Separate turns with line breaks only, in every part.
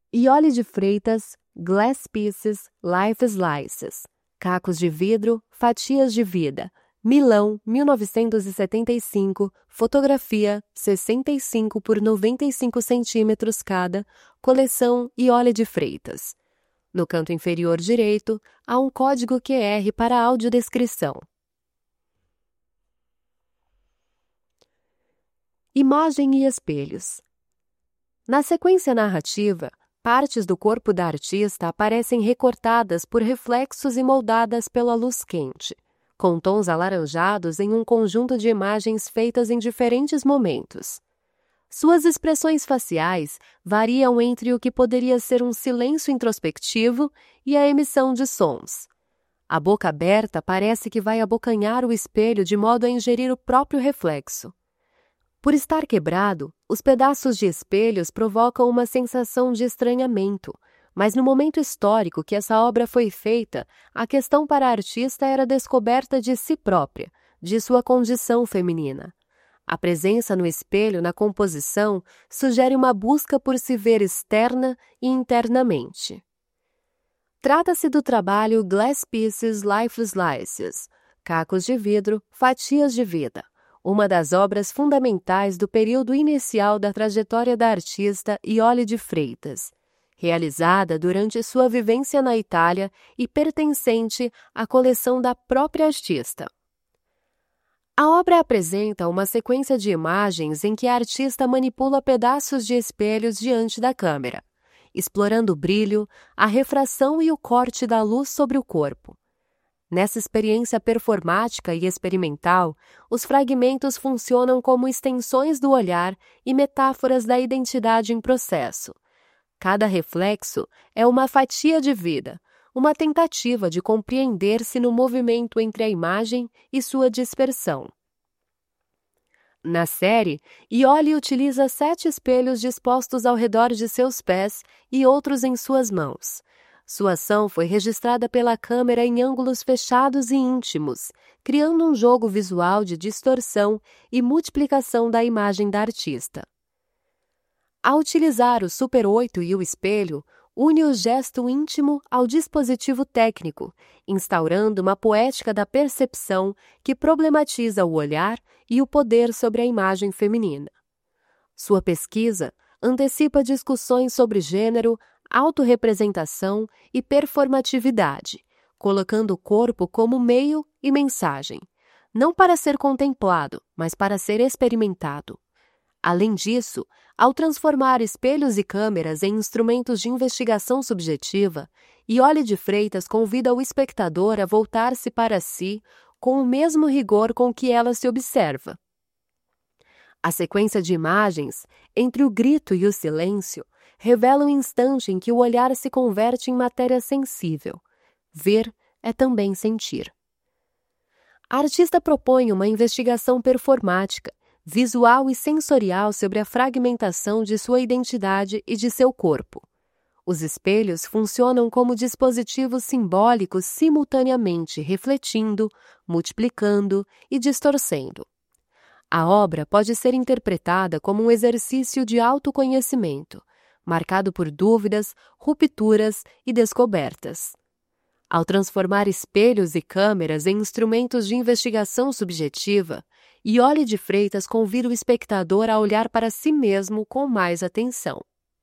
Iole de Freitas, Glass Pieces, Life Slices. Cacos de vidro, fatias de vida. Milão, 1975, fotografia, 65 por 95 centímetros cada, coleção Iole de Freitas. No canto inferior direito, há um código QR para audiodescrição. Imagem e espelhos. Na sequência narrativa, partes do corpo da artista aparecem recortadas por reflexos e moldadas pela luz quente, com tons alaranjados em um conjunto de imagens feitas em diferentes momentos. Suas expressões faciais variam entre o que poderia ser um silêncio introspectivo e a emissão de sons. A boca aberta parece que vai abocanhar o espelho de modo a ingerir o próprio reflexo. Por estar quebrado, os pedaços de espelhos provocam uma sensação de estranhamento, mas no momento histórico que essa obra foi feita, a questão para a artista era a descoberta de si própria, de sua condição feminina. A presença no espelho na composição sugere uma busca por se ver externa e internamente. Trata-se do trabalho Glass Pieces, Life Slices, Cacos de Vidro, Fatias de Vida, uma das obras fundamentais do período inicial da trajetória da artista Iole de Freitas, realizada durante sua vivência na Itália e pertencente à coleção da própria artista. A obra apresenta uma sequência de imagens em que a artista manipula pedaços de espelhos diante da câmera, explorando o brilho, a refração e o corte da luz sobre o corpo. Nessa experiência performática e experimental, os fragmentos funcionam como extensões do olhar e metáforas da identidade em processo. Cada reflexo é uma fatia de vida, uma tentativa de compreender-se no movimento entre a imagem e sua dispersão. Na série, Iole utiliza 7 espelhos dispostos ao redor de seus pés e outros em suas mãos. Sua ação foi registrada pela câmera em ângulos fechados e íntimos, criando um jogo visual de distorção e multiplicação da imagem da artista. Ao utilizar o Super 8 e o espelho, une o gesto íntimo ao dispositivo técnico, instaurando uma poética da percepção que problematiza o olhar e o poder sobre a imagem feminina. Sua pesquisa antecipa discussões sobre gênero, autorrepresentação e performatividade, colocando o corpo como meio e mensagem, não para ser contemplado, mas para ser experimentado. Além disso, ao transformar espelhos e câmeras em instrumentos de investigação subjetiva, Iole de Freitas convida o espectador a voltar-se para si com o mesmo rigor com que ela se observa. A sequência de imagens, entre o grito e o silêncio, revela o instante em que o olhar se converte em matéria sensível. Ver é também sentir. A artista propõe uma investigação performática, visual e sensorial sobre a fragmentação de sua identidade e de seu corpo. Os espelhos funcionam como dispositivos simbólicos simultaneamente refletindo, multiplicando e distorcendo. A obra pode ser interpretada como um exercício de autoconhecimento, marcado por dúvidas, rupturas e descobertas. Ao transformar espelhos e câmeras em instrumentos de investigação subjetiva, Iole de Freitas convida o espectador a olhar para si mesmo com mais atenção.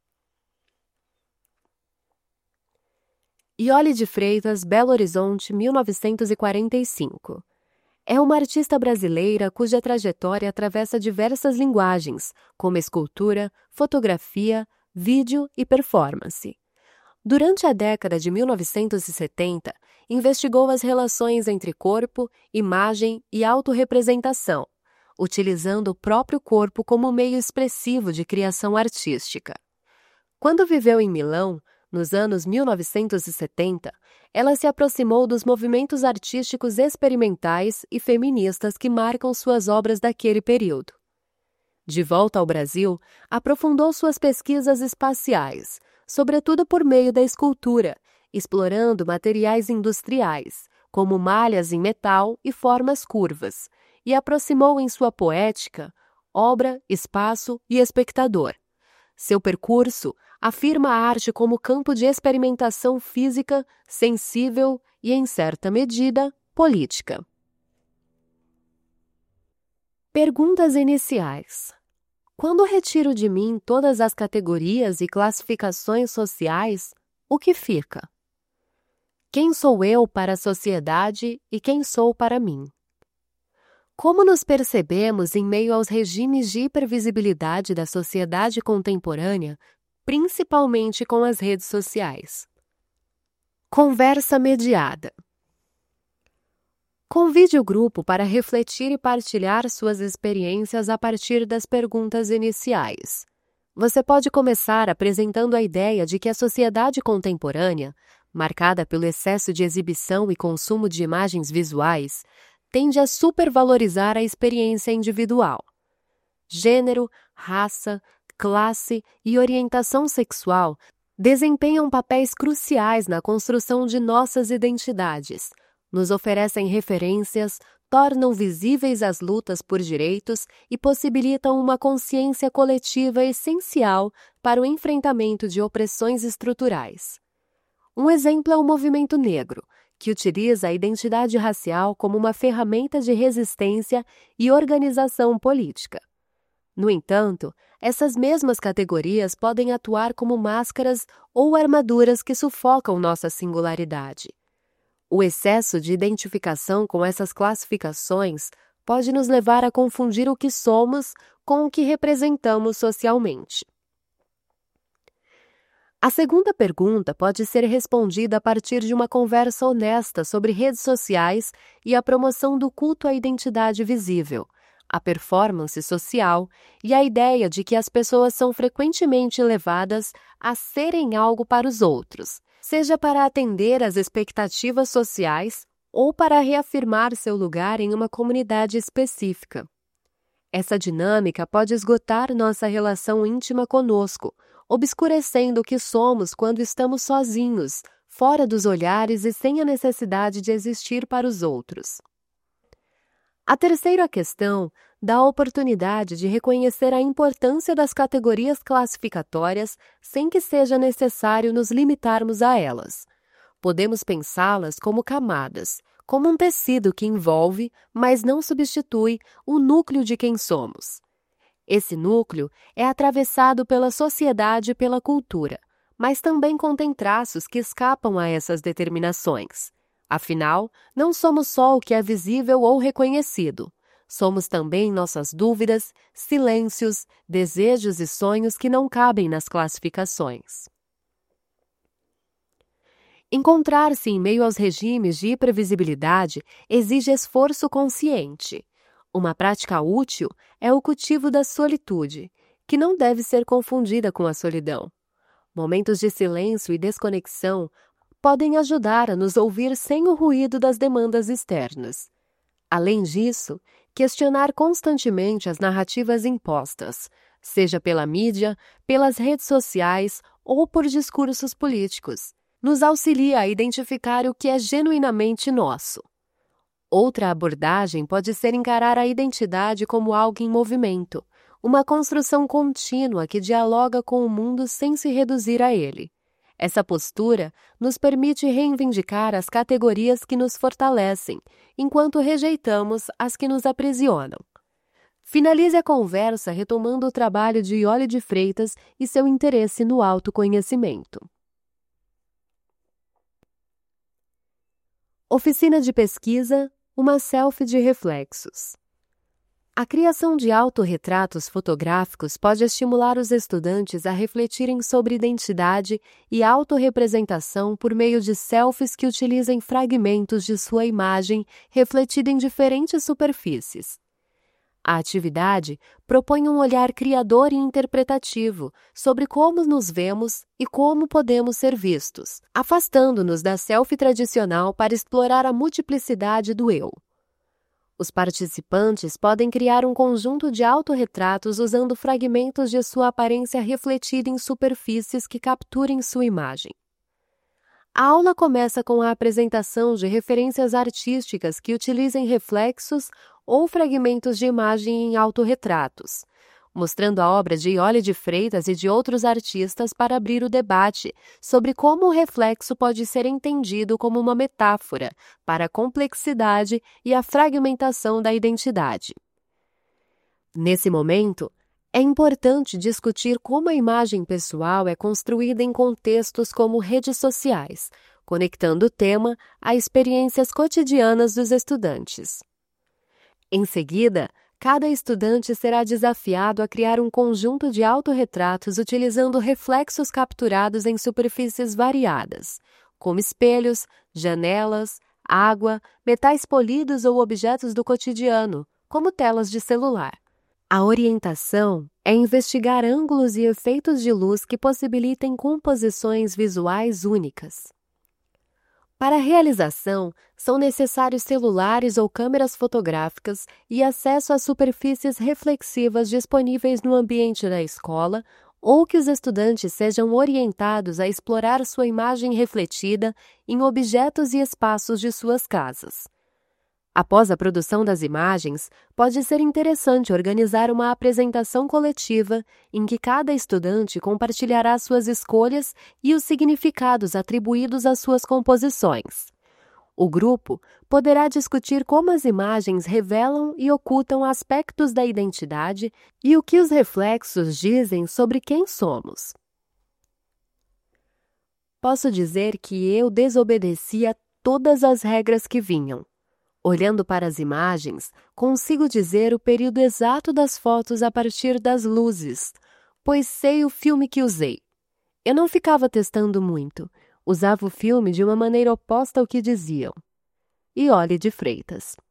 Iole de Freitas, Belo Horizonte, 1945. É uma artista brasileira cuja trajetória atravessa diversas linguagens, como escultura, fotografia, vídeo e performance. Durante a década de 1970, investigou as relações entre corpo, imagem e autorrepresentação, utilizando o próprio corpo como meio expressivo de criação artística. Quando viveu em Milão, nos anos 1970, ela se aproximou dos movimentos artísticos experimentais e feministas que marcam suas obras daquele período. De volta ao Brasil, aprofundou suas pesquisas espaciais, sobretudo por meio da escultura, explorando materiais industriais, como malhas em metal e formas curvas, e aproximou em sua poética obra, espaço e espectador, Seu percurso afirma a arte como campo de experimentação física, sensível e, em certa medida, política. Perguntas iniciais. Quando retiro de mim todas as categorias e classificações sociais, o que fica? Quem sou eu para a sociedade e quem sou para mim? Como nos percebemos em meio aos regimes de hipervisibilidade da sociedade contemporânea, principalmente com as redes sociais? Conversa mediada. Convide o grupo para refletir e partilhar suas experiências a partir das perguntas iniciais. Você pode começar apresentando a ideia de que a sociedade contemporânea, marcada pelo excesso de exibição e consumo de imagens visuais, tende a supervalorizar a experiência individual. Gênero, raça, classe e orientação sexual desempenham papéis cruciais na construção de nossas identidades, nos oferecem referências, tornam visíveis as lutas por direitos e possibilitam uma consciência coletiva essencial para o enfrentamento de opressões estruturais. Um exemplo é o movimento negro, que utiliza a identidade racial como uma ferramenta de resistência e organização política. No entanto, essas mesmas categorias podem atuar como máscaras ou armaduras que sufocam nossa singularidade. O excesso de identificação com essas classificações pode nos levar a confundir o que somos com o que representamos socialmente. A segunda pergunta pode ser respondida a partir de uma conversa honesta sobre redes sociais e a promoção do culto à identidade visível, a performance social e a ideia de que as pessoas são frequentemente levadas a serem algo para os outros, seja para atender às expectativas sociais ou para reafirmar seu lugar em uma comunidade específica. Essa dinâmica pode esgotar nossa relação íntima conosco, obscurecendo o que somos quando estamos sozinhos, fora dos olhares e sem a necessidade de existir para os outros. A terceira questão dá a oportunidade de reconhecer a importância das categorias classificatórias sem que seja necessário nos limitarmos a elas. Podemos pensá-las como camadas, como um tecido que envolve, mas não substitui, o núcleo de quem somos. Esse núcleo é atravessado pela sociedade e pela cultura, mas também contém traços que escapam a essas determinações. Afinal, não somos só o que é visível ou reconhecido. Somos também nossas dúvidas, silêncios, desejos e sonhos que não cabem nas classificações. Encontrar-se em meio aos regimes de hipervisibilidade exige esforço consciente. Uma prática útil é o cultivo da solitude, que não deve ser confundida com a solidão. Momentos de silêncio e desconexão podem ajudar a nos ouvir sem o ruído das demandas externas. Além disso, questionar constantemente as narrativas impostas, seja pela mídia, pelas redes sociais ou por discursos políticos, nos auxilia a identificar o que é genuinamente nosso. Outra abordagem pode ser encarar a identidade como algo em movimento, uma construção contínua que dialoga com o mundo sem se reduzir a ele. Essa postura nos permite reivindicar as categorias que nos fortalecem, enquanto rejeitamos as que nos aprisionam. Finalize a conversa retomando o trabalho de Iole de Freitas e seu interesse no autoconhecimento. Oficina de pesquisa, uma selfie de reflexos. A criação de autorretratos fotográficos pode estimular os estudantes a refletirem sobre identidade e autorrepresentação por meio de selfies que utilizem fragmentos de sua imagem refletida em diferentes superfícies. A atividade propõe um olhar criador e interpretativo sobre como nos vemos e como podemos ser vistos, afastando-nos da selfie tradicional para explorar a multiplicidade do eu. Os participantes podem criar um conjunto de autorretratos usando fragmentos de sua aparência refletida em superfícies que capturem sua imagem. A aula começa com a apresentação de referências artísticas que utilizem reflexos ou fragmentos de imagem em autorretratos, mostrando a obra de Iole de Freitas e de outros artistas para abrir o debate sobre como o reflexo pode ser entendido como uma metáfora para a complexidade e a fragmentação da identidade. Nesse momento, é importante discutir como a imagem pessoal é construída em contextos como redes sociais, conectando o tema a experiências cotidianas dos estudantes. Em seguida, cada estudante será desafiado a criar um conjunto de autorretratos utilizando reflexos capturados em superfícies variadas, como espelhos, janelas, água, metais polidos ou objetos do cotidiano, como telas de celular. A orientação é investigar ângulos e efeitos de luz que possibilitem composições visuais únicas. Para a realização, são necessários celulares ou câmeras fotográficas e acesso a superfícies reflexivas disponíveis no ambiente da escola ou que os estudantes sejam orientados a explorar sua imagem refletida em objetos e espaços de suas casas. Após a produção das imagens, pode ser interessante organizar uma apresentação coletiva em que cada estudante compartilhará suas escolhas e os significados atribuídos às suas composições. O grupo poderá discutir como as imagens revelam e ocultam aspectos da identidade e o que os reflexos dizem sobre quem somos. Posso dizer que eu desobedeci a todas as regras que vinham. Olhando para as imagens, consigo dizer o período exato das fotos a partir das luzes, pois sei o filme que usei. Eu não ficava testando muito, usava o filme de uma maneira oposta ao que diziam. Iole de Freitas.